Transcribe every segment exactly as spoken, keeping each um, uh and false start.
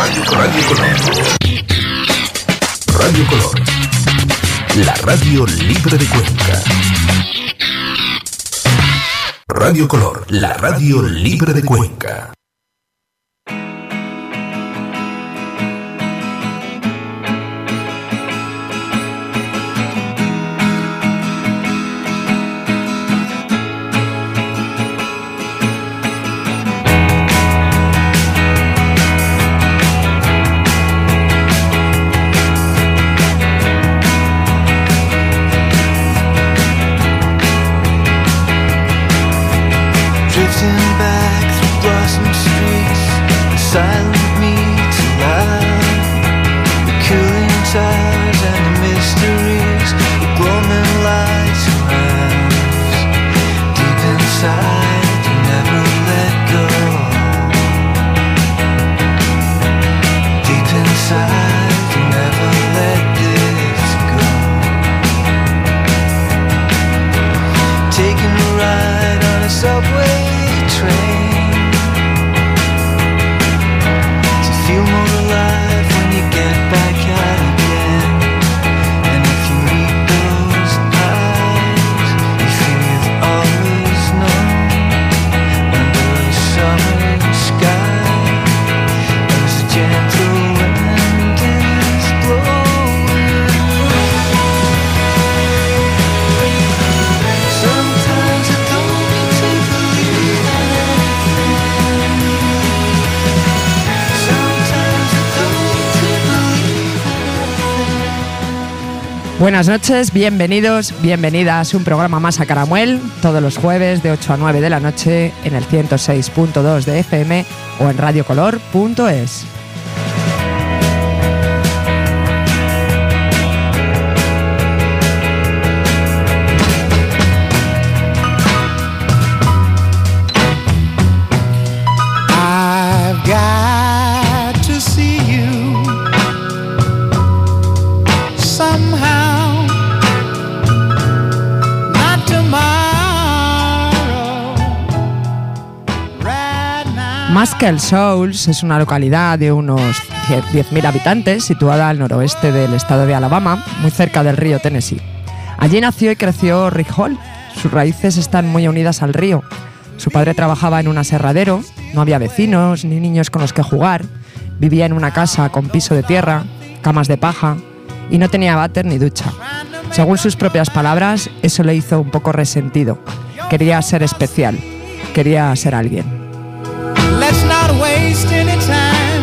Radio, Radio Color. Radio Color. La radio libre de Cuenca. Radio Color, la radio libre de Cuenca. Buenas noches, bienvenidos, bienvenidas a un programa más a Caramuel, todos los jueves de ocho a nueve de la noche en el ciento seis punto dos de F M o en radiocolor punto es. Muscle Shoals es una localidad de unos diez mil habitantes situada al noroeste del estado de Alabama, muy cerca del río Tennessee. Allí nació y creció Rick Hall. Sus raíces están muy unidas al río. Su padre trabajaba en un aserradero, no había vecinos ni niños con los que jugar, vivía en una casa con piso de tierra, camas de paja y no tenía váter ni ducha. Según sus propias palabras, eso le hizo un poco resentido. Quería ser especial, quería ser alguien. Let's not waste any time.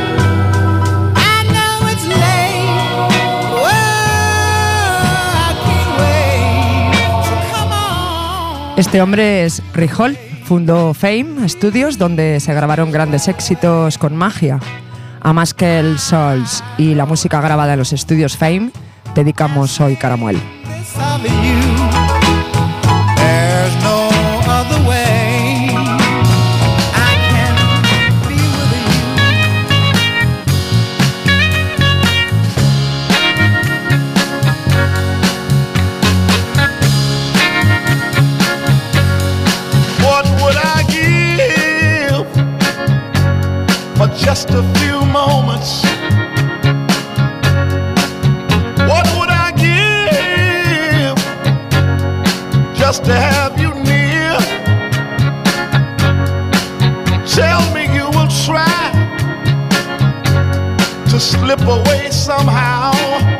I know it's late. Whoa, I can't wait. So come on. Este hombre es Rick Hall. Fundó Fame Studios, donde se grabaron grandes éxitos con magia. A Muscle Shoals y la música grabada en los estudios Fame dedicamos hoy Caramuel. Just a few moments. What would I give just to have you near? Tell me you will try to slip away somehow.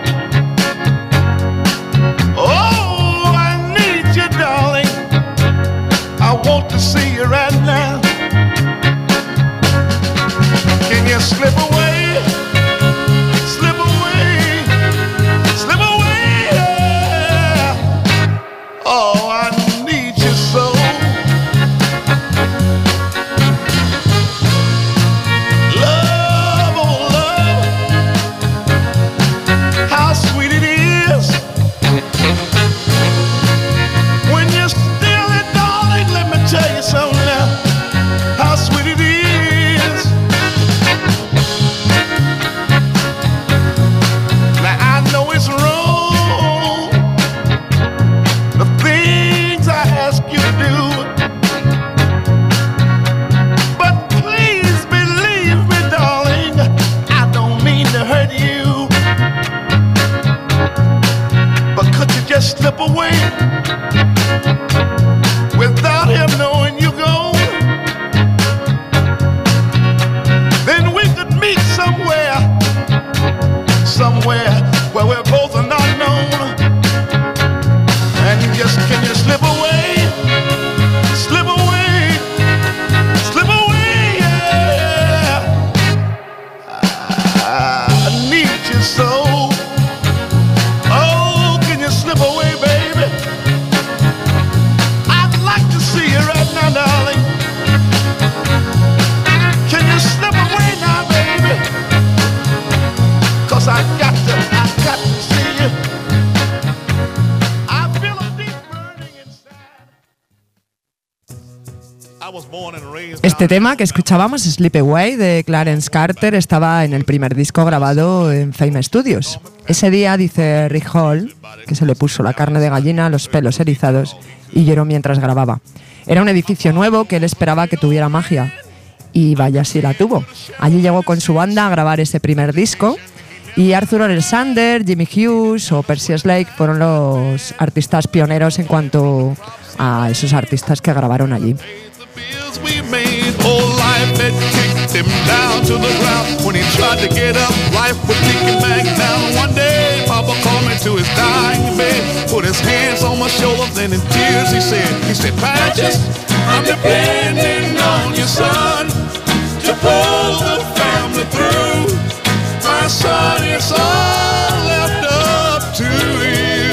Oh, I need you, darling. I want to see you right now. Slip away, slip away, slip away, yeah. Oh, I need you so. Love, oh love, how sweet it is when you're still it, darling. Let me tell you something now, how sweet it is. Este tema que escuchábamos, Sleep Away, de Clarence Carter, estaba en el primer disco grabado en Fame Studios. Ese día, dice Rick Hall, que se le puso la carne de gallina, los pelos erizados y lloró mientras grababa. Era un edificio nuevo que él esperaba que tuviera magia. Y vaya si la tuvo. Allí llegó con su banda a grabar ese primer disco. Y Arthur Alexander, Jimmy Hughes o Percy Slade fueron los artistas pioneros en cuanto a esos artistas que grabaron allí. Son, it's all left up to you.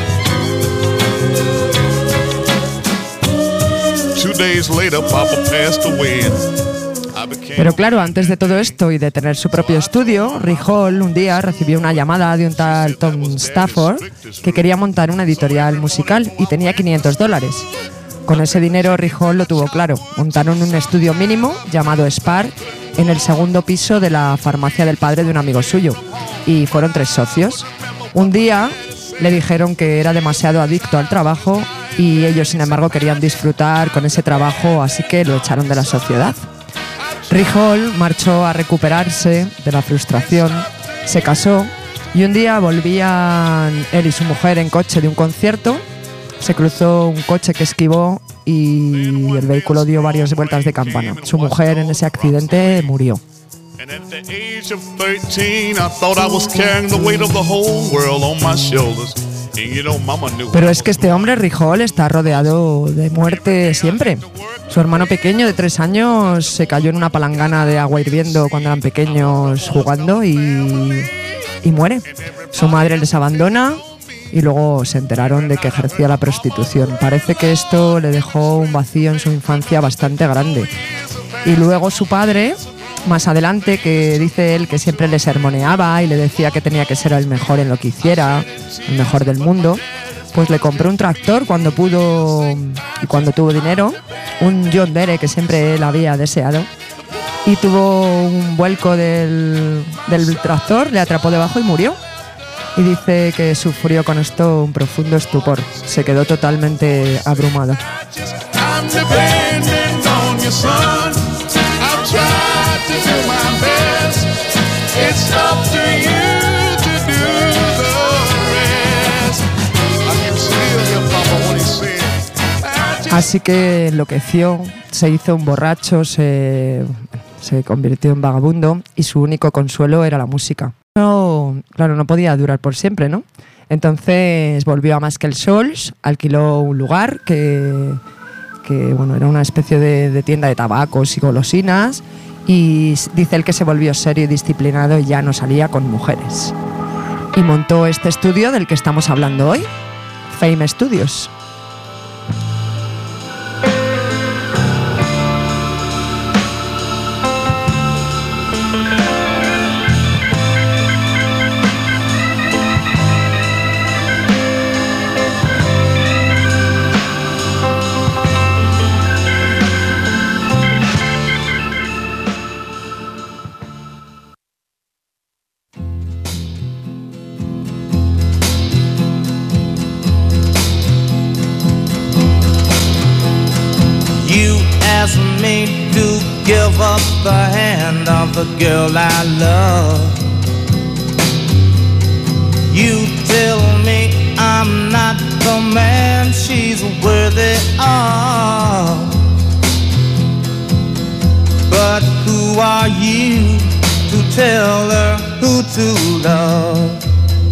Two days later, Papa passed away. Pero claro, antes de todo esto y de tener su propio estudio, Rick Hall un día recibió una llamada de un tal Tom Stafford que quería montar una editorial musical y tenía quinientos dólares. Con ese dinero Rick Hall lo tuvo claro. Montaron un estudio mínimo llamado Spar en el segundo piso de la farmacia del padre de un amigo suyo. Y fueron tres socios. Un día le dijeron que era demasiado adicto al trabajo y ellos, sin embargo, querían disfrutar con ese trabajo, así que lo echaron de la sociedad. Rick Hall marchó a recuperarse de la frustración, se casó y un día volvían él y su mujer en coche de un concierto. Se cruzó un coche que esquivó y el vehículo dio varias vueltas de campana. Su mujer en ese accidente murió. Pero es que este hombre, Rick Hall, está rodeado de muerte siempre. Su hermano pequeño de tres años se cayó en una palangana de agua hirviendo cuando eran pequeños jugando y, y muere. Su madre les abandona y luego se enteraron de que ejercía la prostitución. Parece que esto le dejó un vacío en su infancia bastante grande. Y luego su padre, más adelante, que dice él que siempre le sermoneaba y le decía que tenía que ser el mejor en lo que hiciera, el mejor del mundo, pues le compró un tractor cuando pudo y cuando tuvo dinero, un John Deere que siempre él había deseado, y tuvo un vuelco del, del tractor, le atrapó debajo y murió. Y dice que sufrió con esto un profundo estupor. Se quedó totalmente abrumado. Así que enloqueció, se hizo un borracho, se, se convirtió en vagabundo y su único consuelo era la música. No, claro, no podía durar por siempre, ¿no? Entonces volvió a Muscle Shoals, alquiló un lugar que, que bueno, era una especie de, de tienda de tabacos y golosinas, y dice él que se volvió serio y disciplinado y ya no salía con mujeres. Y montó este estudio del que estamos hablando hoy, Fame Studios. Give up the hand of the girl I love. You tell me I'm not the man she's worthy of. But who are you to tell her who to love?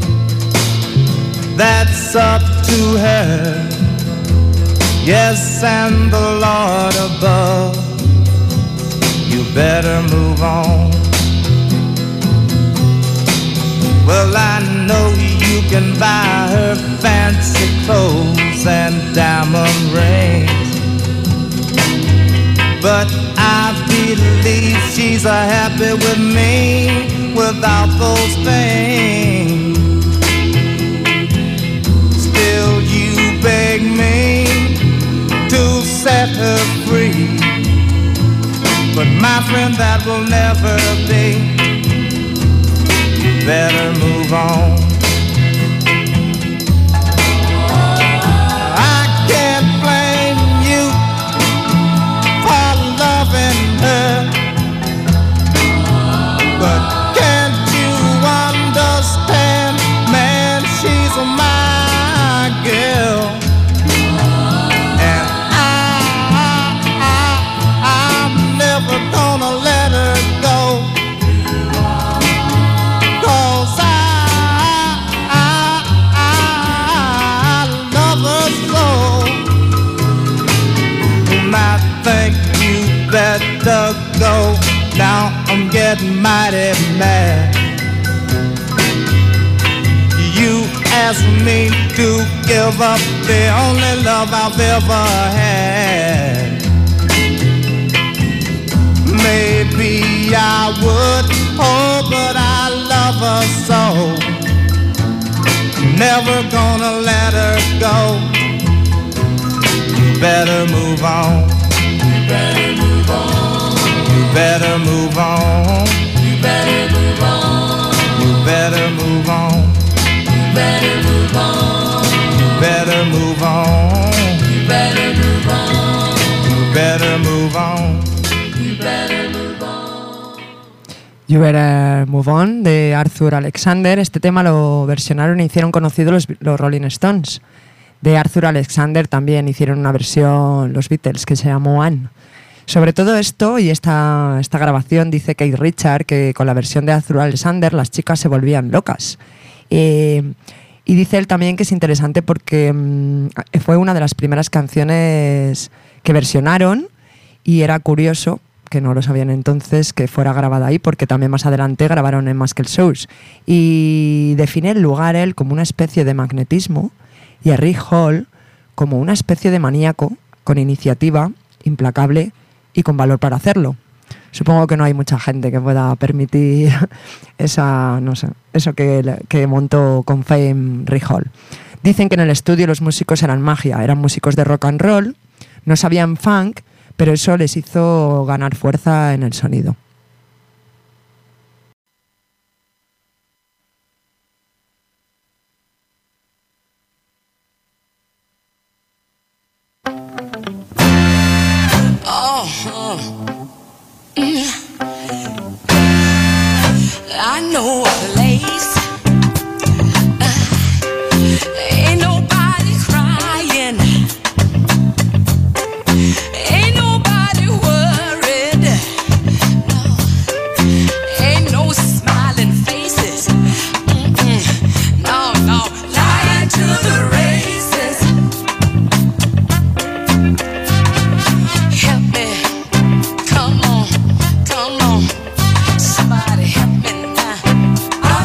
That's up to her, yes, and the Lord above. You better move on. Well, I know you can buy her fancy clothes and diamond rings, but I believe she's a happy with me without those things. Still you beg me to set her free. my friend, that will never be. You better move on. I can't blame you for loving her, but can't you understand, man, she's my girl. And I, I, I'm never gonna let her go, 'cause I, I, I love her so. And I think you better go. Now I'm getting mighty mad. You asked me to give up the only love I've ever had. Maybe I would, oh, but I love her so. Never gonna let her go. You better move on. You better move on. You better move on. You better move on. You better move on. You better move on. You better move on. You better move on. You better move on. You better move on. You Better Move On de Arthur Alexander. Este tema lo versionaron e hicieron conocido los, los Rolling Stones. De Arthur Alexander también hicieron una versión los Beatles que se llamó Anne. Sobre todo esto y esta, esta grabación dice Keith Richards que con la versión de Arthur Alexander las chicas se volvían locas. Eh, y dice él también que es interesante porque mmm, fue una de las primeras canciones que versionaron y era curioso, que no lo sabían entonces, que fuera grabada ahí, porque también más adelante grabaron en Muscle Shoals. Y define el lugar él como una especie de magnetismo y a Rick Hall como una especie de maníaco con iniciativa, implacable y con valor para hacerlo. Supongo que no hay mucha gente que pueda permitir esa, no sé, eso que, que montó con Fame Rick Hall. Dicen que en el estudio los músicos eran magia, eran músicos de rock and roll, no sabían funk, pero eso les hizo ganar fuerza en el sonido. Oh, oh. Mm. I know a place. Uh, ain't nobody crying. Ain't nobody worried. No. Ain't no smiling faces. Mm-mm. No, no. Lying to the races. Help me. Come on. Come on. Somebody help me now.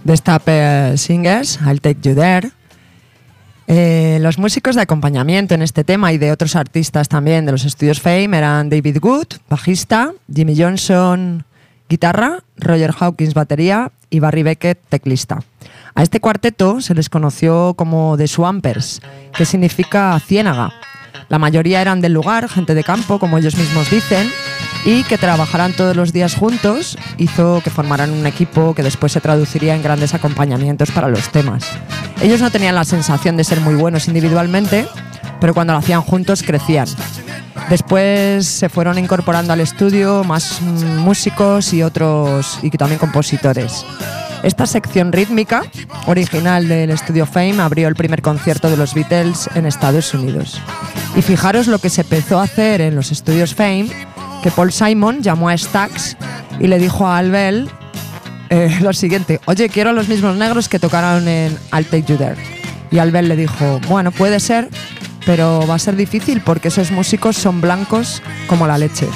de Staple Singers, I'll Take You There. Eh, los músicos de acompañamiento en este tema y de otros artistas también de los estudios Fame eran David Wood, bajista, Jimmy Johnson, guitarra, Roger Hawkins, batería y Barry Beckett, teclista. A este cuarteto se les conoció como The Swampers, que significa ciénaga. La mayoría eran del lugar, gente de campo, como ellos mismos dicen, y que trabajaran todos los días juntos hizo que formaran un equipo que después se traduciría en grandes acompañamientos para los temas. Ellos no tenían la sensación de ser muy buenos individualmente, pero cuando lo hacían juntos crecían. Después se fueron incorporando al estudio más mm, músicos y otros y también compositores. Esta sección rítmica original del estudio Fame abrió el primer concierto de los Beatles en Estados Unidos. Y fijaros lo que se empezó a hacer en los estudios Fame, que Paul Simon llamó a Stax y le dijo a Al Bell eh, lo siguiente: oye, quiero a los mismos negros que tocaron en I'll Take You There. Y Al Bell le dijo: bueno, puede ser, pero va a ser difícil porque esos músicos son blancos como la leche.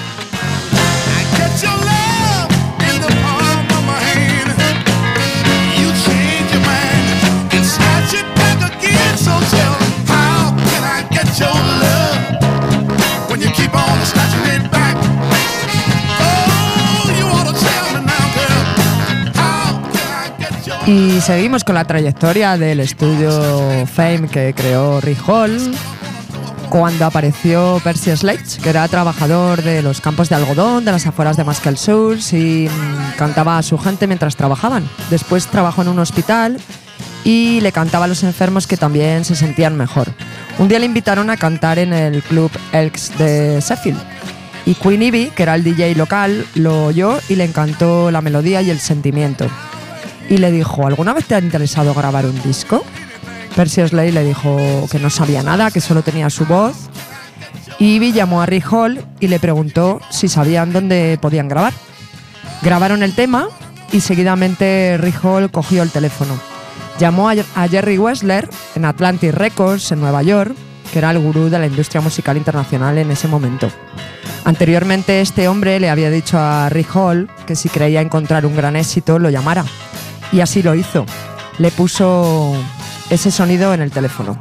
Y seguimos con la trayectoria del estudio Fame que creó Rick Hall cuando apareció Percy Sledge, que era trabajador de los campos de algodón de las afueras de Muscle Shoals y mmm, cantaba a su gente mientras trabajaban. Después trabajó en un hospital y le cantaba a los enfermos que también se sentían mejor. Un día le invitaron a cantar en el club Elks de Sheffield y Queen Ivy, que era el D J local, lo oyó y le encantó la melodía y el sentimiento. Y le dijo: ¿alguna vez te ha interesado grabar un disco? Percy Sledge le dijo que no sabía nada, que solo tenía su voz. Y Ivy llamó a Rick Hall y le preguntó si sabían dónde podían grabar. Grabaron el tema y seguidamente Rick Hall cogió el teléfono. Llamó a Jerry Wessler en Atlantic Records en Nueva York, que era el gurú de la industria musical internacional en ese momento. Anteriormente este hombre le había dicho a Rick Hall que si creía encontrar un gran éxito lo llamara. Y así lo hizo. Le puso ese sonido en el teléfono.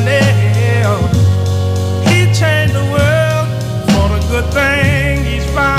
Thing he's found.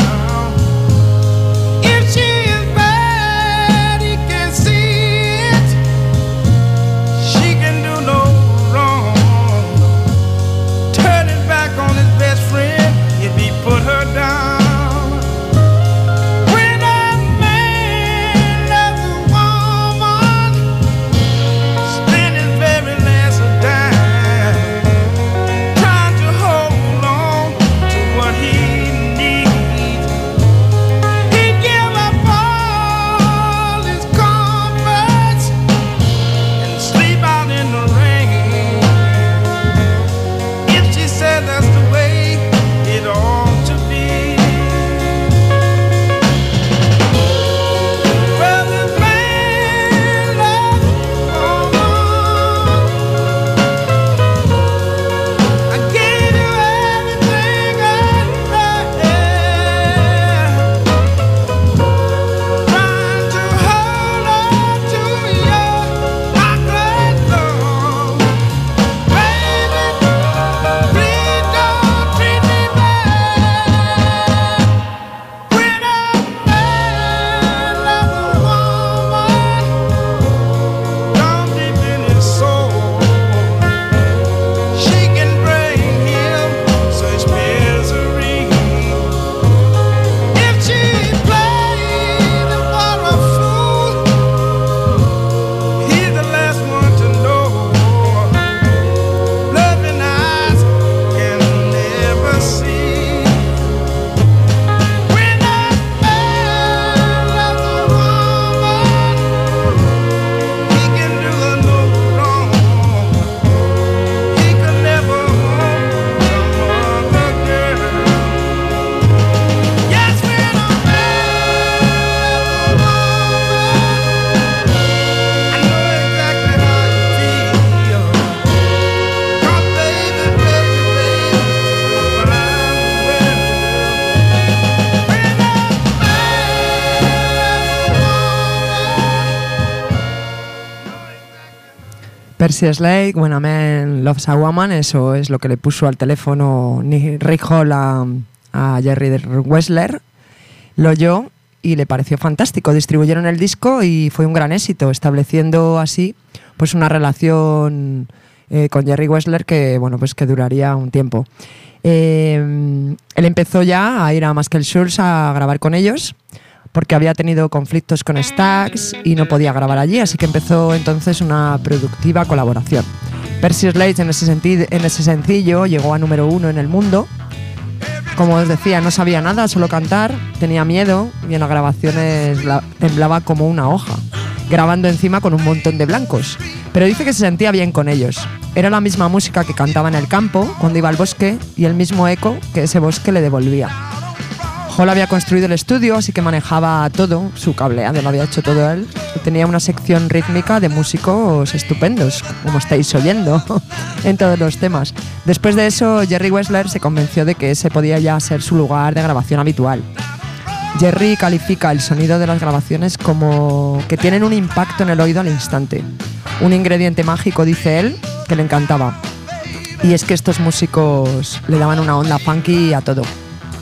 Percy Slade, When a Man Loves a Woman, eso es lo que le puso al teléfono Rick Hall a, a Jerry Wessler. Lo oyó y le pareció fantástico. Distribuyeron el disco y fue un gran éxito, estableciendo así pues una relación eh, con Jerry Wessler que, bueno, pues que duraría un tiempo. Eh, él empezó ya a ir a Muscle Shoals a grabar con ellos, porque había tenido conflictos con Stax y no podía grabar allí, así que empezó entonces una productiva colaboración. Percy Slade en ese, sentido, en ese sencillo llegó a número uno en el mundo. Como os decía, no sabía nada, solo cantar, tenía miedo y en las grabaciones la, temblaba como una hoja, grabando encima con un montón de blancos. Pero dice que se sentía bien con ellos. Era la misma música que cantaba en el campo cuando iba al bosque y el mismo eco que ese bosque le devolvía. Hall había construido el estudio, así que manejaba todo, su cableado lo había hecho todo él. Tenía una sección rítmica de músicos estupendos, como estáis oyendo, en todos los temas. Después de eso, Jerry Wessler se convenció de que ese podía ya ser su lugar de grabación habitual. Jerry califica el sonido de las grabaciones como que tienen un impacto en el oído al instante. Un ingrediente mágico, dice él, que le encantaba. Y es que estos músicos le daban una onda funky a todo.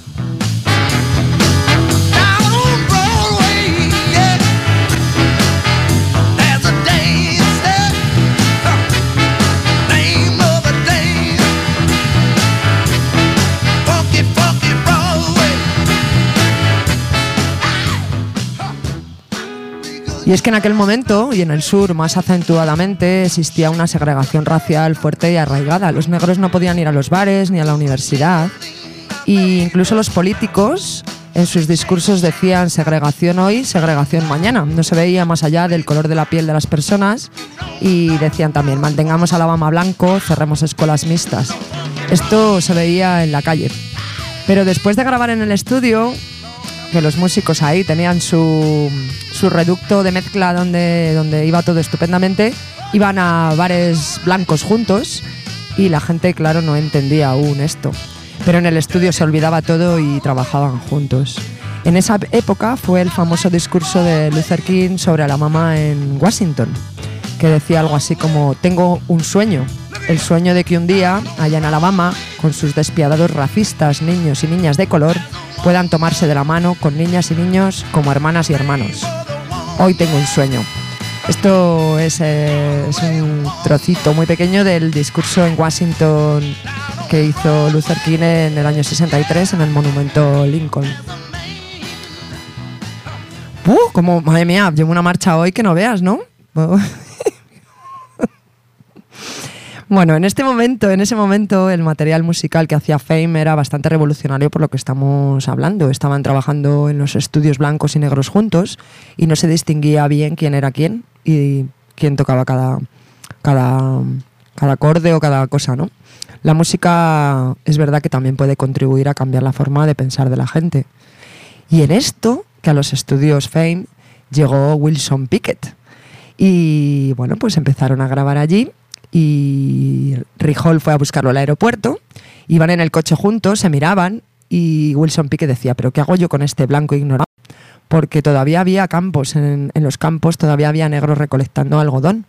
Y es que en aquel momento, y en el sur más acentuadamente, existía una segregación racial fuerte y arraigada. Los negros no podían ir a los bares ni a la universidad. E incluso los políticos en sus discursos decían segregación hoy, segregación mañana. No se veía más allá del color de la piel de las personas y decían también mantengamos Alabama blanco, cerremos escuelas mixtas. Esto se veía en la calle. Pero después de grabar en el estudio, que los músicos ahí tenían su, su reducto de mezcla donde, donde iba todo estupendamente, iban a bares blancos juntos y la gente, claro, no entendía aún esto. Pero en el estudio se olvidaba todo y trabajaban juntos. En esa época fue el famoso discurso de Luther King sobre Alabama en Washington, que decía algo así como: tengo un sueño, el sueño de que un día, allá en Alabama, con sus despiadados racistas, niños y niñas de color, puedan tomarse de la mano con niñas y niños como hermanas y hermanos. Hoy tengo un sueño. Esto es, eh, es un trocito muy pequeño del discurso en Washington que hizo Luther King en el año sesenta y tres en el monumento Lincoln. ¡Uh! Como, madre mía, llevo una marcha hoy que no veas, ¿no? Bueno, en este momento, en ese momento, el material musical que hacía Fame era bastante revolucionario por lo que estamos hablando. Estaban trabajando en los estudios blancos y negros juntos y no se distinguía bien quién era quién y quién tocaba cada, cada, cada acorde o cada cosa, ¿no? La música es verdad que también puede contribuir a cambiar la forma de pensar de la gente. Y en esto, que a los estudios Fame llegó Wilson Pickett. Y bueno, pues empezaron a grabar allí. Y Rick Hall fue a buscarlo al aeropuerto, iban en el coche juntos, se miraban y Wilson Pickett decía: ¿pero qué hago yo con este blanco ignorado? Porque todavía había campos, en, en los campos todavía había negros recolectando algodón.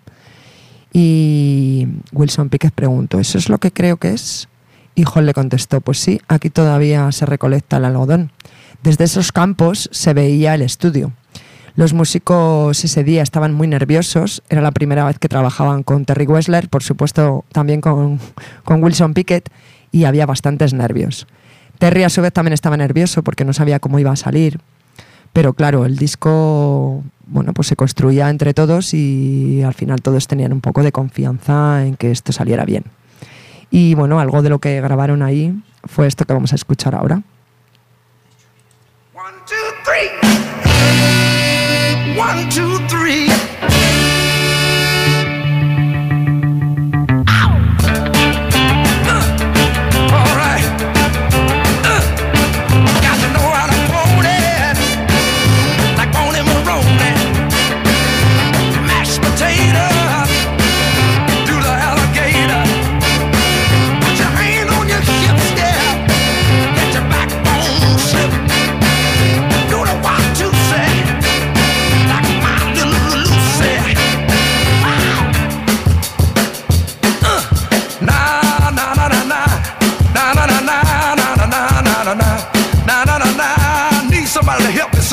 Y Wilson Pickett preguntó: ¿eso es lo que creo que es? Y Hall le contestó: pues sí, aquí todavía se recolecta el algodón. Desde esos campos se veía el estudio. Los músicos ese día estaban muy nerviosos, era la primera vez que trabajaban con Terry Wessler, por supuesto también con, con Wilson Pickett, y había bastantes nervios. Terry a su vez también estaba nervioso porque no sabía cómo iba a salir, pero claro, el disco, bueno, pues se construía entre todos y al final todos tenían un poco de confianza en que esto saliera bien. Y bueno, algo de lo que grabaron ahí fue esto que vamos a escuchar ahora. One, two, three. One, two, three. Ow! Uh, all right. Uh, got to know how to hold it, like Bonnie Maroney. Mashed potato, do the alligator. Put your hand on your hips, yeah. Get your backbone slip. Do the one, two, say. Like my little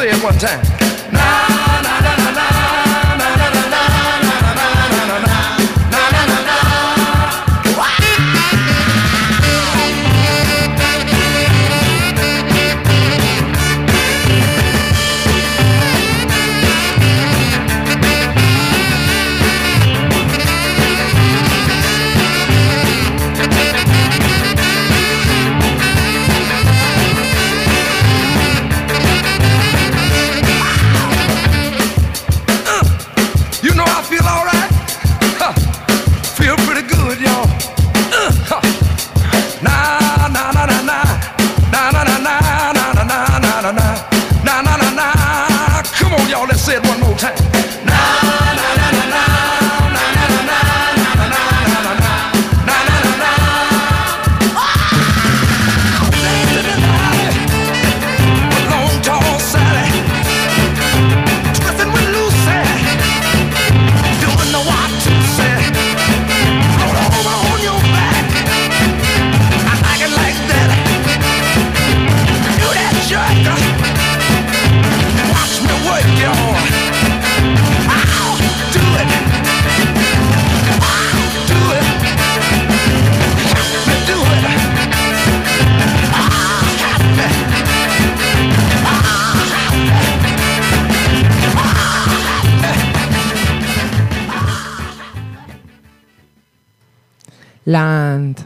say it one time. Na na na na na. Say it one more time. Na na na na na na na na na na na na na na na. Long tall Sally, twisting with Lucy, doing the what to say. Roll over on your back, I like it like that. Do that jerk. Watch me work, y'all. I'll do it. I'll do it. Have me do it. I'll have me. I'll have me. Land.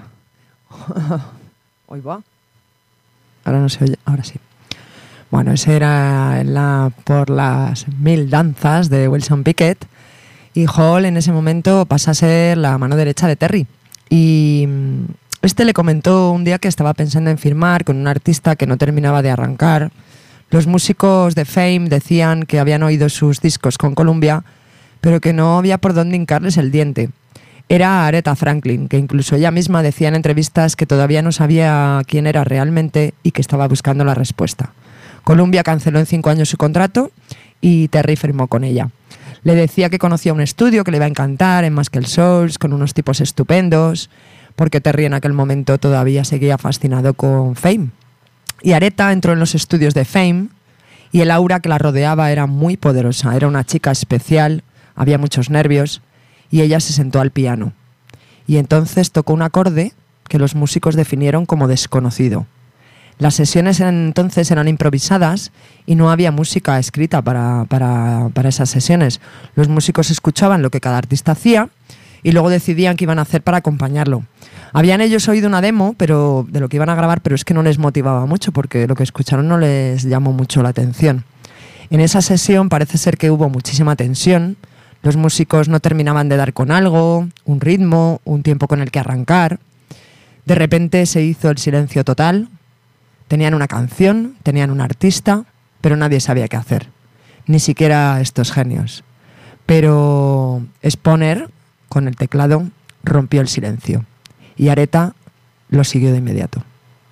Hoy va. Ahora no se oye. Ahora sí. Bueno, ese era la, por las mil danzas de Wilson Pickett, y Hall en ese momento pasa a ser la mano derecha de Terry. Y este le comentó un día que estaba pensando en firmar con un artista que no terminaba de arrancar. Los músicos de Fame decían que habían oído sus discos con Columbia, pero que no había por dónde hincarles el diente. Era Aretha Franklin, que incluso ella misma decía en entrevistas que todavía no sabía quién era realmente y que estaba buscando la respuesta. Columbia canceló en cinco años su contrato y Terry firmó con ella. Le decía que conocía un estudio que le iba a encantar en Muscle Souls, con unos tipos estupendos, porque Terry en aquel momento todavía seguía fascinado con Fame. Y Aretha entró en los estudios de Fame y el aura que la rodeaba era muy poderosa. Era una chica especial, había muchos nervios, y ella se sentó al piano. Y entonces tocó un acorde que los músicos definieron como desconocido. Las sesiones entonces eran improvisadas y no había música escrita para, para, para esas sesiones. Los músicos escuchaban lo que cada artista hacía y luego decidían qué iban a hacer para acompañarlo. Habían ellos oído una demo pero, de lo que iban a grabar, pero es que no les motivaba mucho porque lo que escucharon no les llamó mucho la atención. En esa sesión parece ser que hubo muchísima tensión. Los músicos no terminaban de dar con algo, un ritmo, un tiempo con el que arrancar. De repente se hizo el silencio total. Tenían una canción, tenían un artista, pero nadie sabía qué hacer. Ni siquiera estos genios. Pero Sponer, con el teclado, rompió el silencio. Y Aretha lo siguió de inmediato.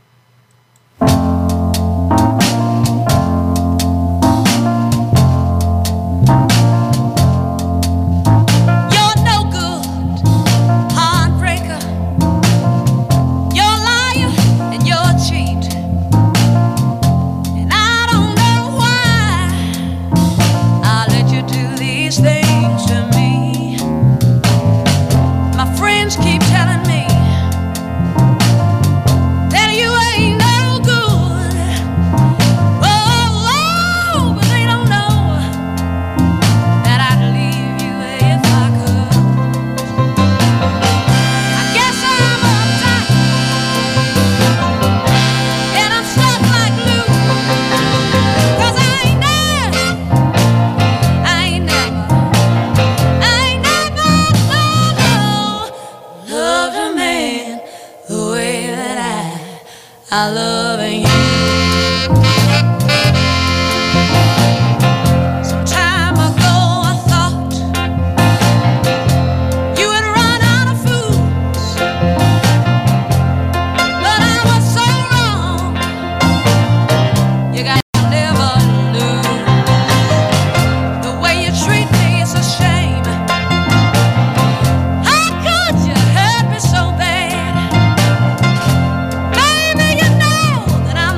Keep telling me that you ain't no I love you. Some time ago I thought you had run out of fools, but I was so wrong. You got to never lose. The way you treat me is a shame. How could you hurt me so bad? Baby, you know that I'm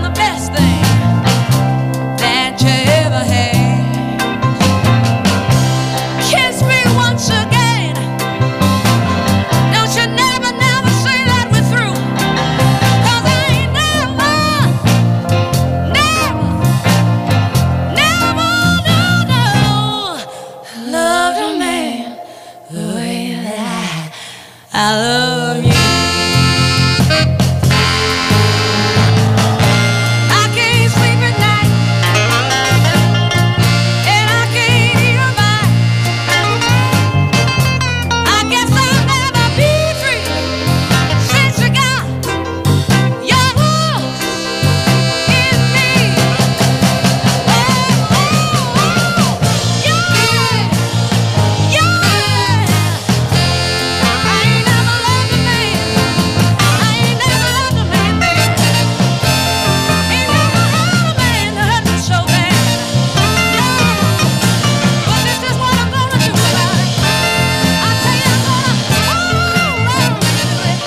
I love you. I can't sleep at night, and I can't eat a bite. I guess I'll never be free since you got your wolf in me. Oh, oh, oh, yeah, yeah. I ain't never loved a man. I ain't never loved a man, baby. Ain't never had a man that hurt me so bad. No, but this is what I'm gonna do about it. I tell you, I'm gonna hold on to it.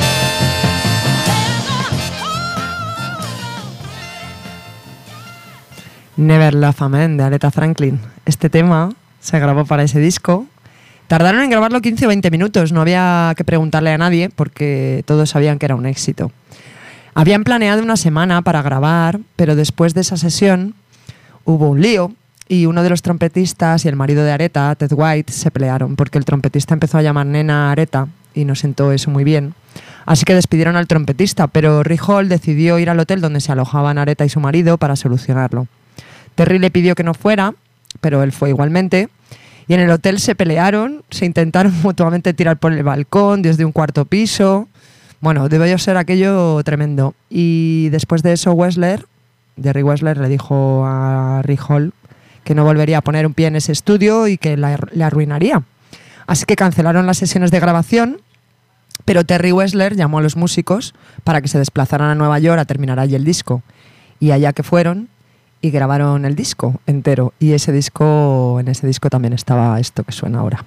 Never Love a Man de Aretha Franklin. Este tema se grabó para ese disco. Tardaron en grabarlo quince o veinte minutos, no había que preguntarle a nadie porque todos sabían que era un éxito. Habían planeado una semana para grabar, pero después de esa sesión hubo un lío y uno de los trompetistas y el marido de Aretha, Ted White, se pelearon porque el trompetista empezó a llamar nena a Aretha y no sentó eso muy bien. Así que despidieron al trompetista, pero Rick Hall decidió ir al hotel donde se alojaban Aretha y su marido para solucionarlo. Terry le pidió que no fuera, pero él fue igualmente. Y en el hotel se pelearon, se intentaron mutuamente tirar por el balcón desde un cuarto piso. Bueno, debió ser aquello tremendo. Y después de eso, Wessler, Jerry Wessler, le dijo a Rick Hall que no volvería a poner un pie en ese estudio y que la, le arruinaría. Así que cancelaron las sesiones de grabación, pero Terry Wessler llamó a los músicos para que se desplazaran a Nueva York a terminar allí el disco. Y allá que fueron y grabaron el disco entero. Y ese disco, en ese disco también estaba esto que suena ahora.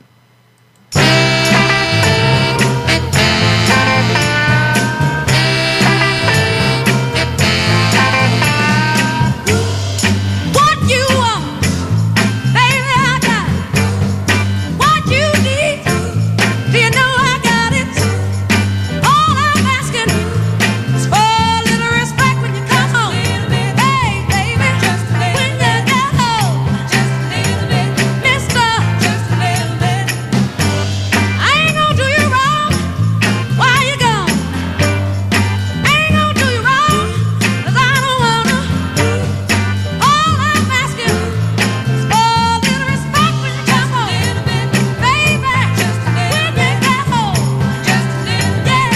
What you want, baby, I got it. What you need, do you know I got it? All I'm asking is for a little respect when you come home. Hey, baby, when you get home, mister, I ain't gonna do you wrong while you're gone. I ain't gonna do you wrong, 'cause I don't wanna. All I'm asking is for a little respect when you come home. Baby, when you get home, yeah,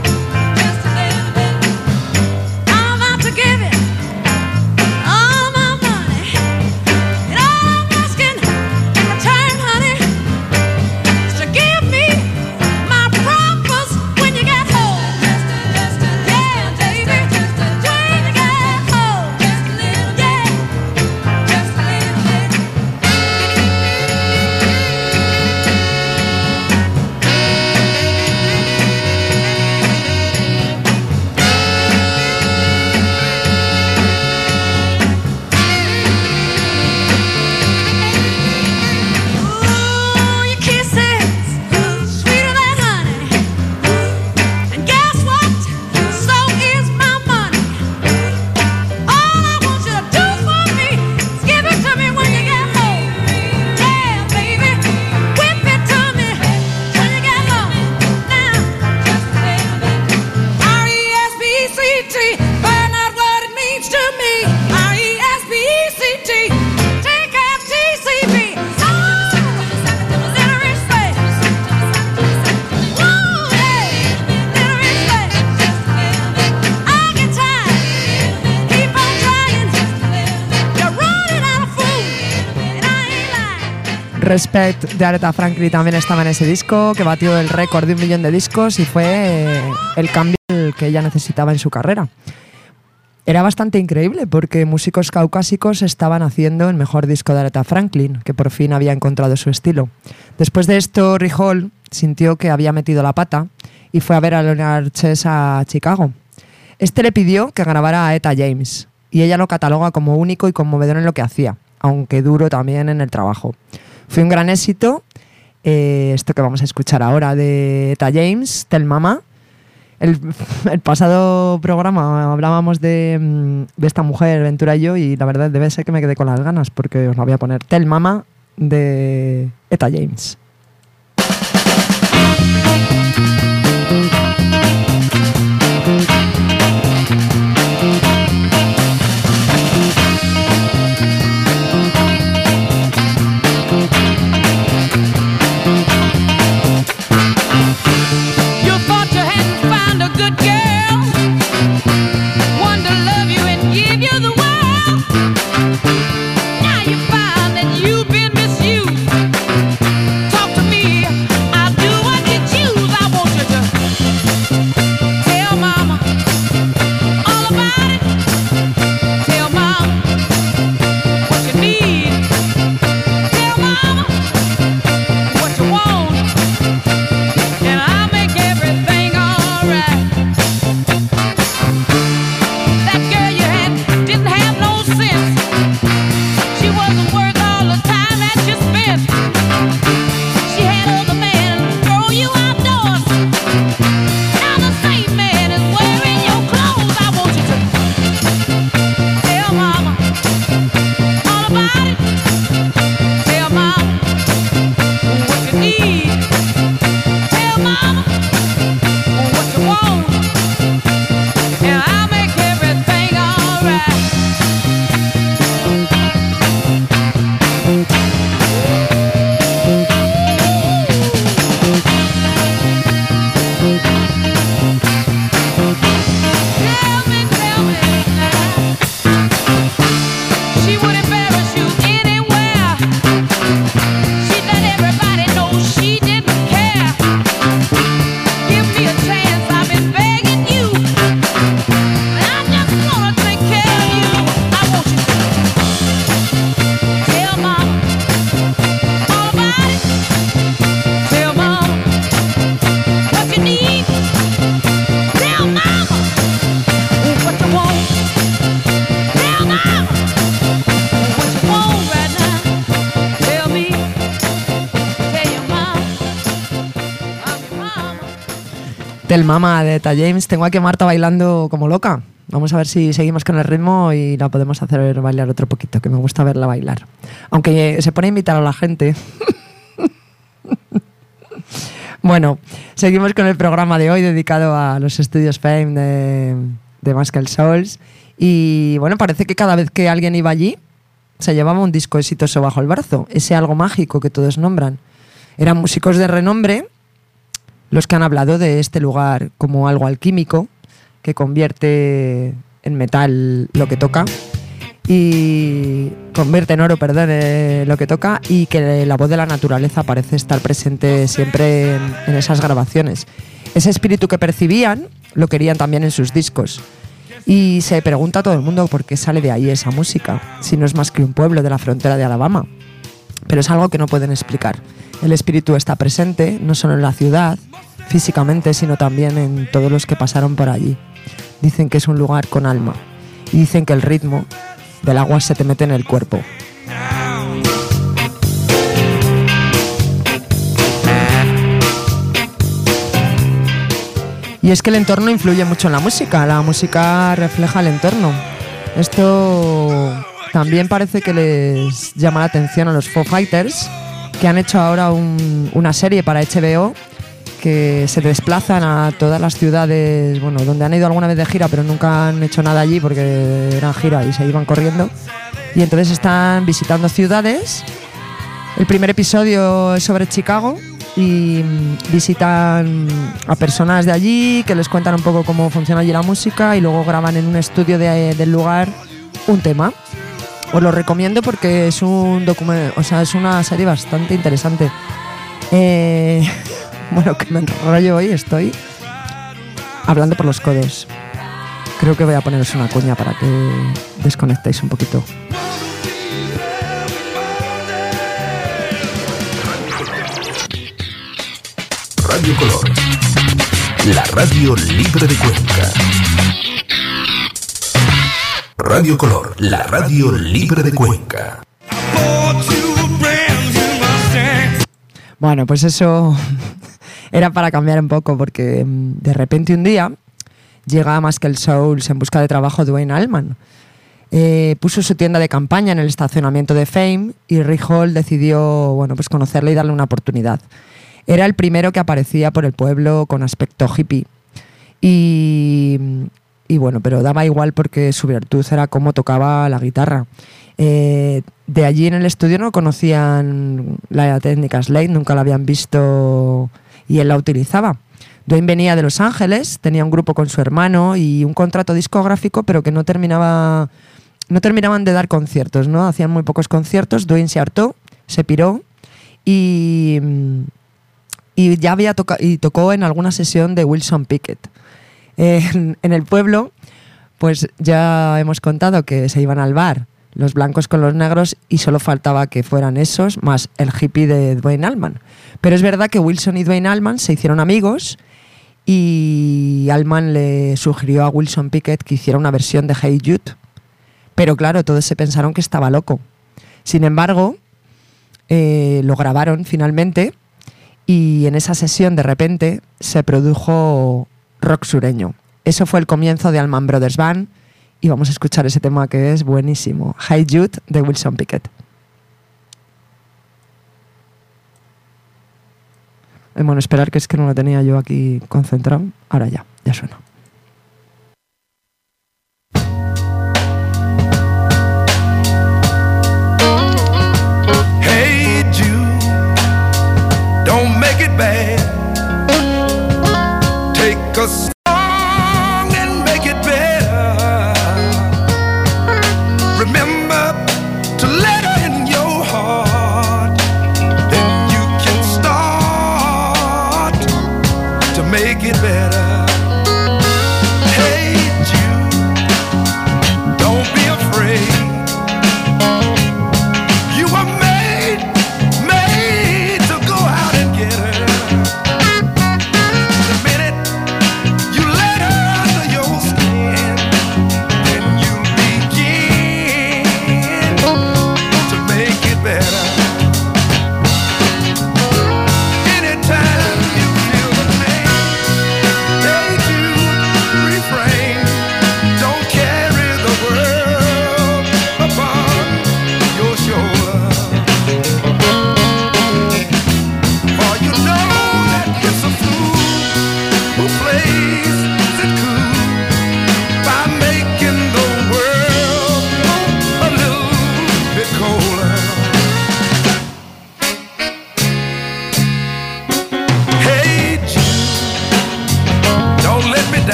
I'm out to give it all my money. And all I'm asking in return, honey, is to give me my promise when you get home. Yeah, baby, when you get home. Yeah, just a little bit. Ooh, your kisses, sweeter than honey. And guess what? So is my money. All I want you to do for me is give it to me when you get home. Yeah, baby, whip it to me when you get home. Now, R E S P E C T, find out what it means to me. R E S P E C T, take F T C B. Little respect. Woo, hey, little respect. I get tired, keep on trying. You're running out of food, and I ain't lying. Respect de Aretha Franklin también estaba en ese disco, que batió el récord de un millón de discos y fue eh, el cambio que ella necesitaba en su carrera. Era bastante increíble porque músicos caucásicos estaban haciendo el mejor disco de Aretha Franklin, que por fin había encontrado su estilo. Después de esto, Rick Hall sintió que había metido la pata y fue a ver a Leonard Chess a Chicago. Este le pidió que grabara a Etta James y ella lo cataloga como único y conmovedor en lo que hacía, aunque duro también en el trabajo. Fue un gran éxito, eh, esto que vamos a escuchar ahora de Etta James, Tell Mama. El, el pasado programa hablábamos de, de esta mujer, Ventura y yo, y la verdad debe ser que me quedé con las ganas porque os la voy a poner. Tell Mama de Etta James. Del Mama de Etta James. Tengo aquí a Marta bailando como loca. Vamos a ver si seguimos con el ritmo y la podemos hacer bailar otro poquito, que me gusta verla bailar. Aunque se pone a invitar a la gente. Bueno, seguimos con el programa de hoy dedicado a los estudios Fame de, de Muscle Shoals. Y bueno, parece que cada vez que alguien iba allí se llevaba un disco exitoso bajo el brazo, ese algo mágico que todos nombran. Eran músicos de renombre los que han hablado de este lugar como algo alquímico que convierte en metal lo que toca y convierte en oro, perdón, eh, lo que toca, y que la voz de la naturaleza parece estar presente siempre en, en esas grabaciones. Ese espíritu que percibían lo querían también en sus discos. Y se pregunta a todo el mundo por qué sale de ahí esa música, si no es más que un pueblo de la frontera de Alabama. Pero es algo que no pueden explicar. El espíritu está presente, no solo en la ciudad, físicamente, sino también en todos los que pasaron por allí. Dicen que es un lugar con alma. Y dicen que el ritmo del agua se te mete en el cuerpo. Y es que el entorno influye mucho en la música. La música refleja el entorno. Esto también parece que les llama la atención a los Foo Fighters, que han hecho ahora un, una serie para H B O que se desplazan a todas las ciudades, bueno, donde han ido alguna vez de gira, pero nunca han hecho nada allí porque eran gira y se iban corriendo. Y entonces están visitando ciudades. El primer episodio es sobre Chicago y visitan a personas de allí que les cuentan un poco cómo funciona allí la música y luego graban en un estudio de, del lugar un tema. Os lo recomiendo porque es un documento, o sea, es una serie bastante interesante. Eh, bueno, que me enrollo hoy, estoy hablando por los codos. Creo que voy a poneros una cuña para que desconectéis un poquito. Radio Color, la radio libre de Cuenca. Radio Color, la radio libre de Cuenca. Bueno, pues eso era para cambiar un poco, porque de repente un día llega a Muscle Shoals en busca de trabajo Duane Allman. Eh, puso su tienda de campaña en el estacionamiento de Fame y Rick Hall decidió, bueno, pues conocerle y darle una oportunidad. Era el primero que aparecía por el pueblo con aspecto hippie. Y, y bueno, pero daba igual porque su virtud era cómo tocaba la guitarra. Eh, de allí en el estudio no conocían la técnica Slade, nunca la habían visto y él la utilizaba. Duane venía de Los Ángeles, tenía un grupo con su hermano y un contrato discográfico, pero que no terminaba, no terminaban de dar conciertos, ¿no? Hacían muy pocos conciertos. Duane se hartó, se piró y, y ya había toca- y tocó en alguna sesión de Wilson Pickett. Eh, en, en el pueblo, pues ya hemos contado que se iban al bar los blancos con los negros y solo faltaba que fueran esos más el hippie de Duane Allman. Pero es verdad que Wilson y Duane Allman se hicieron amigos y Allman le sugirió a Wilson Pickett que hiciera una versión de Hey Jude. Pero claro, todos se pensaron que estaba loco. Sin embargo, eh, lo grabaron finalmente y en esa sesión de repente se produjo rock sureño. Eso fue el comienzo de Allman Brothers Band. Y vamos a escuchar ese tema que es buenísimo. Hey Jude de Wilson Pickett. Eh, bueno, esperar, que es que no lo tenía yo aquí concentrado. Ahora ya, ya suena. Hey Jude, don't make it bad. Take a song and make it better. Remember to let her in your heart. Then you can start to make it better. Hey Jude, don't be afraid. You were made, made to go out and get her. The minute you let her under your skin, then you begin to make it better. Anytime you feel the pain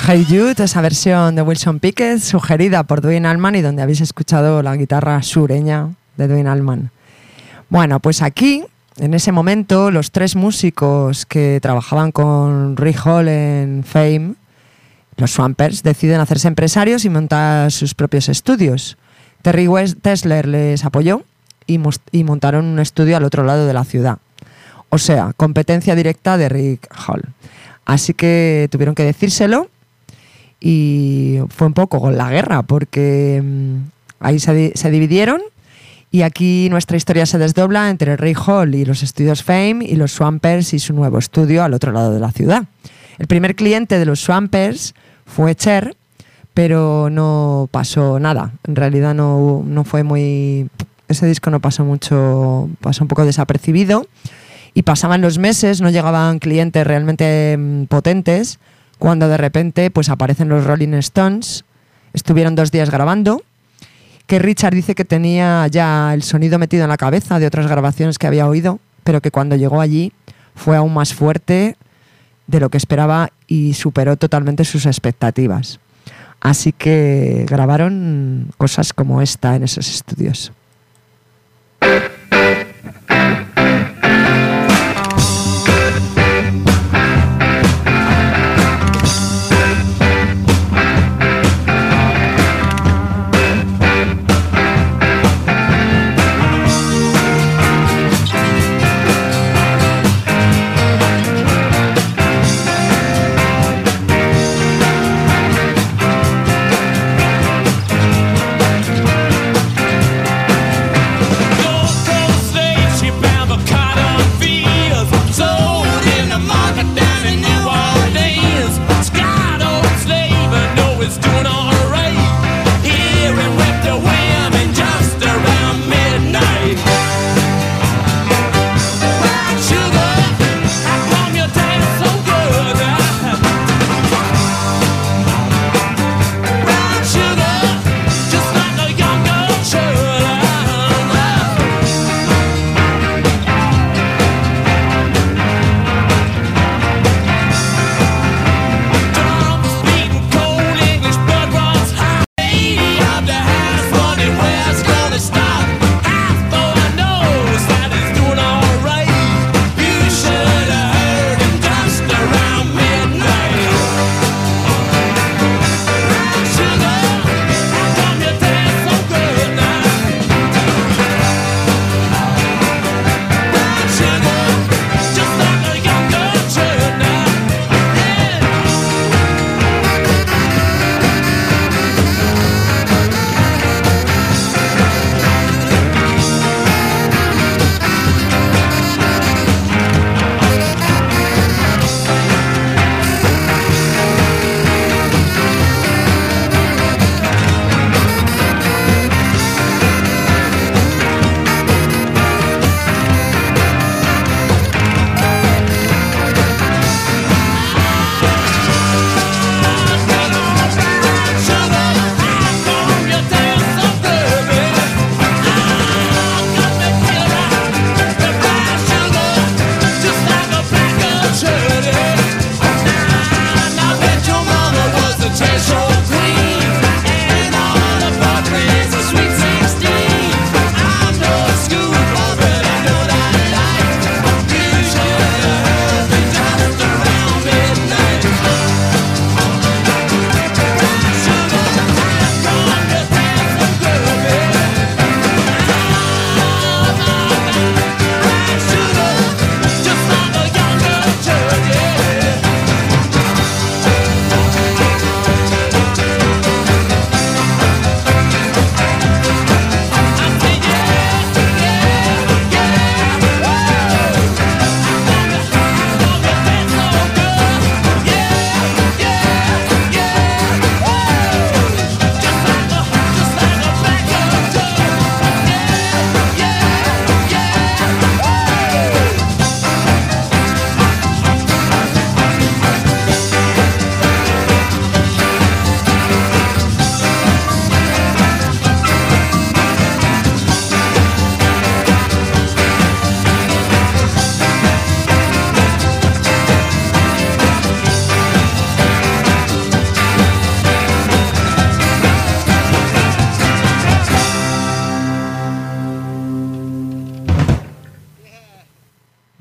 Hey Jude, esa versión de Wilson Pickett sugerida por Duane Allman y donde habéis escuchado la guitarra sureña de Duane Allman. Bueno, pues aquí, en ese momento, los tres músicos que trabajaban con Rick Hall en Fame, los Swampers, deciden hacerse empresarios y montar sus propios estudios. Terry West Tesler les apoyó y, y montaron un estudio al otro lado de la ciudad. O sea, competencia directa de Rick Hall. Así que tuvieron que decírselo y fue un poco con la guerra porque mmm, ahí se, di se dividieron y aquí nuestra historia se desdobla entre Rick Hall y los estudios Fame y los Swampers y su nuevo estudio al otro lado de la ciudad. El primer cliente de los Swampers fue Cher, pero no pasó nada. En realidad no, no fue muy... Ese disco no pasó mucho, pasó un poco desapercibido y pasaban los meses, no llegaban clientes realmente mmm, potentes, cuando de repente pues aparecen los Rolling Stones. Estuvieron dos días grabando, que Richard dice que tenía ya el sonido metido en la cabeza de otras grabaciones que había oído, pero que cuando llegó allí fue aún más fuerte de lo que esperaba y superó totalmente sus expectativas. Así que grabaron cosas como esta en esos estudios.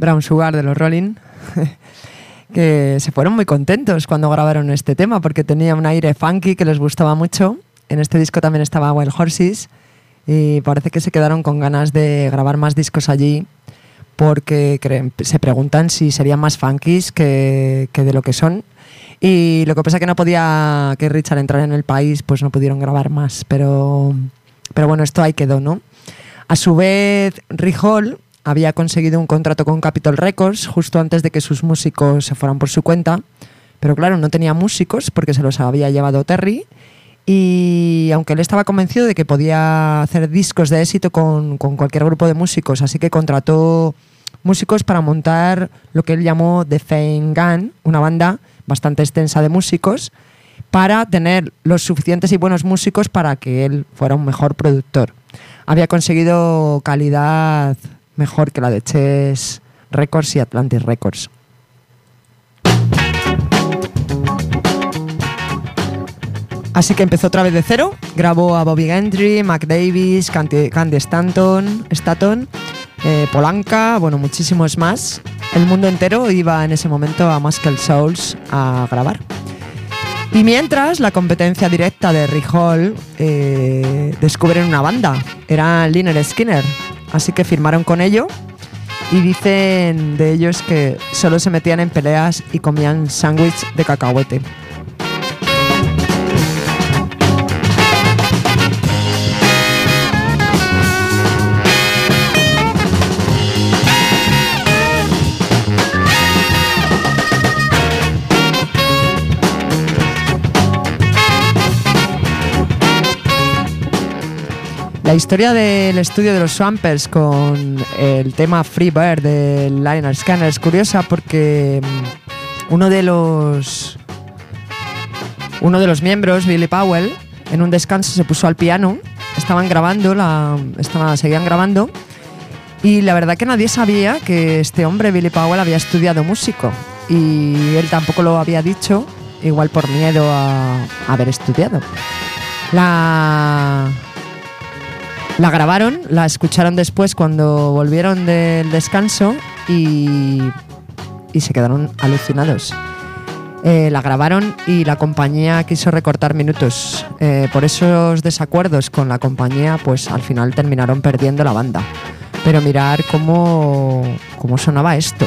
Brown Sugar de los Rolling, que se fueron muy contentos cuando grabaron este tema porque tenía un aire funky que les gustaba mucho. En este disco también estaba Wild Horses y parece que se quedaron con ganas de grabar más discos allí porque creen, se preguntan si serían más funkies que, que de lo que son. Y lo que pasa es que no podía que Richard entrar en el país, pues no pudieron grabar más, pero, pero bueno, esto ahí quedó, ¿no? A su vez, Rick Hall había conseguido un contrato con Capitol Records justo antes de que sus músicos se fueran por su cuenta, pero claro, no tenía músicos porque se los había llevado Terry, y aunque él estaba convencido de que podía hacer discos de éxito con, con cualquier grupo de músicos, así que contrató músicos para montar lo que él llamó The Fame Gang, una banda bastante extensa de músicos, para tener los suficientes y buenos músicos para que él fuera un mejor productor. Había conseguido calidad mejor que la de Chess Records y Atlantic Records. Así que empezó otra vez de cero, grabó a Bobby Gentry, Mac Davis, Candy, Candy Stanton, Staton, eh, Polanca, bueno, muchísimos más. El mundo entero iba en ese momento a Muscle Souls a grabar. Y mientras, la competencia directa de Rick Hall eh, descubren una banda, era Lynyrd Skynyrd, así que firmaron con ello y dicen de ellos que solo se metían en peleas y comían sándwich de cacahuete. La historia del estudio de los Swampers con el tema Free Bird de Lynyrd Skynyrd es curiosa porque uno de los uno de los miembros, Billy Powell, en un descanso se puso al piano, estaban grabando, la, estaban, seguían grabando y la verdad que nadie sabía que este hombre, Billy Powell, había estudiado músico y él tampoco lo había dicho, igual por miedo a, a haber estudiado. La... La grabaron, la escucharon después cuando volvieron del descanso y, y se quedaron alucinados. Eh, la grabaron y la compañía quiso recortar minutos. Eh, por esos desacuerdos con la compañía, pues al final terminaron perdiendo la banda. Pero mirar cómo, cómo sonaba esto.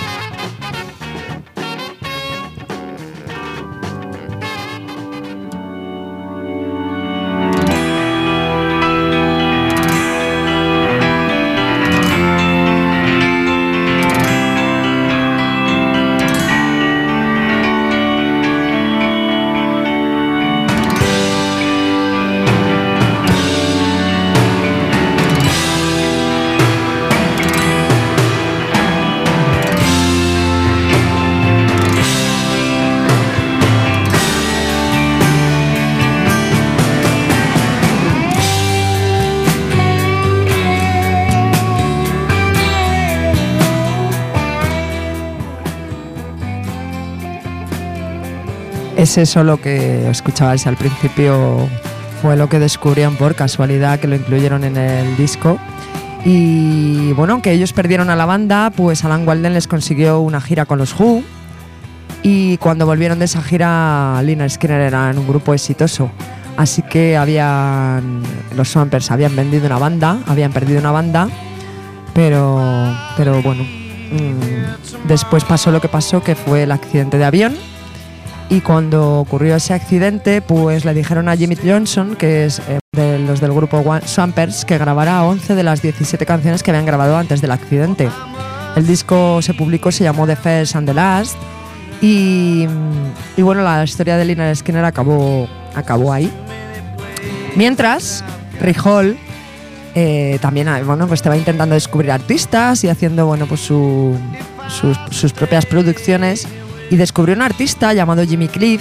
Es eso lo que escuchabais al principio, fue lo que descubrieron por casualidad, que lo incluyeron en el disco. Y bueno, aunque ellos perdieron a la banda, pues Alan Walden les consiguió una gira con los Who. Y cuando volvieron de esa gira, Lynyrd Skynyrd eran un grupo exitoso. Así que habían, los Swampers habían vendido una banda, habían perdido una banda, pero, pero bueno, mmm, después pasó lo que pasó, que fue el accidente de avión. Y cuando ocurrió ese accidente, pues le dijeron a Jimmy Johnson, que es eh, de los del grupo Swampers, que grabara once de las diecisiete canciones que habían grabado antes del accidente. El disco se publicó, se llamó The First and the Last, y, y bueno, la historia de Lynyrd Skynyrd acabó, acabó ahí. Mientras, Rick Hall eh, también bueno, pues estaba intentando descubrir artistas y haciendo bueno, pues su, sus, sus propias producciones. Y descubrió un artista llamado Jimmy Cliff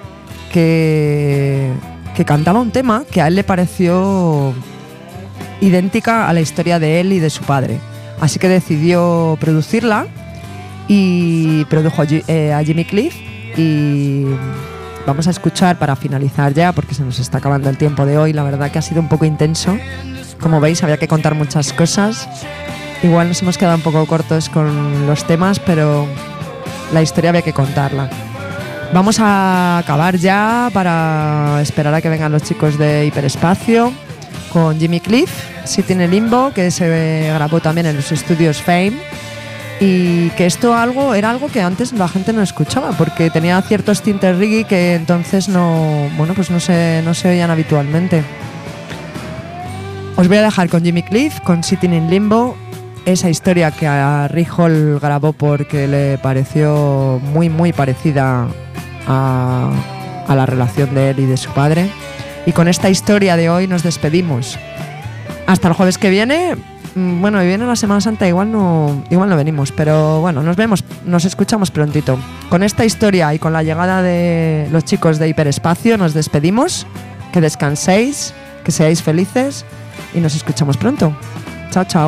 que, que cantaba un tema que a él le pareció idéntica a la historia de él y de su padre. Así que decidió producirla y produjo a, eh, a Jimmy Cliff. Y vamos a escuchar para finalizar ya, porque se nos está acabando el tiempo de hoy. La verdad que ha sido un poco intenso. Como veis, había que contar muchas cosas. igual nos hemos quedado un poco cortos con los temas, pero la historia había que contarla. Vamos a acabar ya para esperar a que vengan los chicos de Hiperespacio con Jimmy Cliff, Sitting in Limbo, que se grabó también en los estudios Fame, y que esto algo era algo que antes la gente no escuchaba porque tenía ciertos tintes reggae que entonces no, bueno, pues no se, no se oían habitualmente. Os voy a dejar con Jimmy Cliff, con Sitting in Limbo, esa historia que a Rick Hall grabó porque le pareció muy muy parecida a, a la relación de él y de su padre. Y con esta historia de hoy nos despedimos. Hasta el jueves que viene. Bueno, y viene la Semana Santa, igual no, igual no venimos, pero bueno, nos vemos, nos escuchamos prontito. Con esta historia y con la llegada de los chicos de Hiperespacio nos despedimos. Que descanséis, que seáis felices y nos escuchamos pronto. Chao, chao.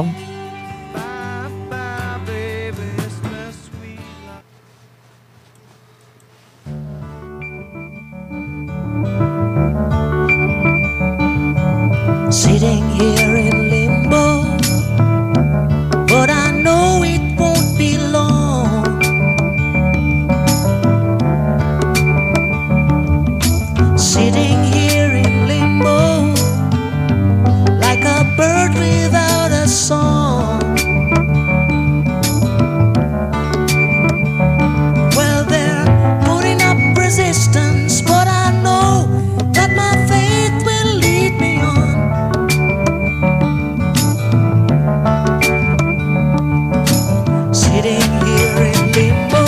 Sitting here in limbo, but I know it won't be long. Sitting here in limbo, like a bird without a song. Well, they're putting up resistance, but I know that my faith will lead me on. Sitting here in limbo,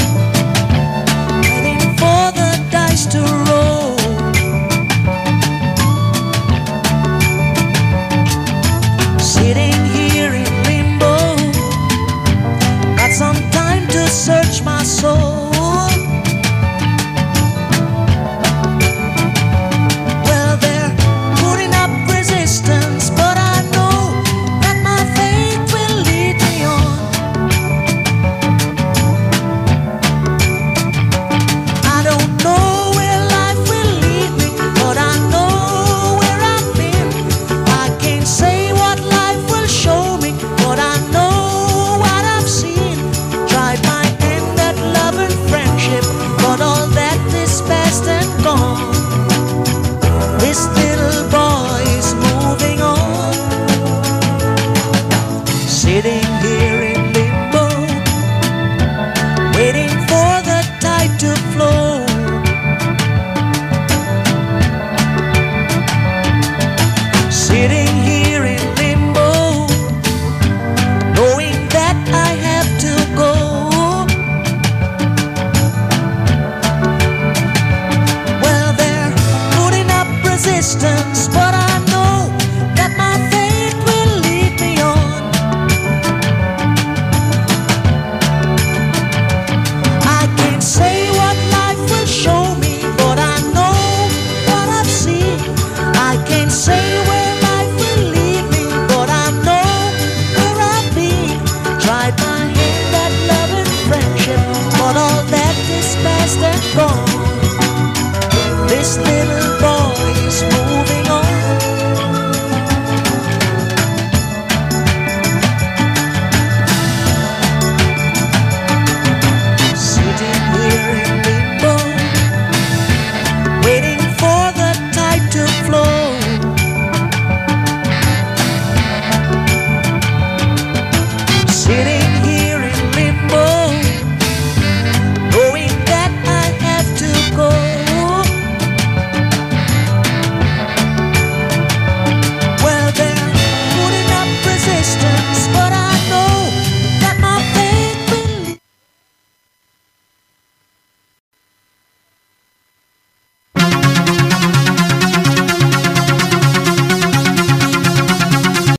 waiting for the dice to roll. Sitting here in limbo, got some time to search my soul.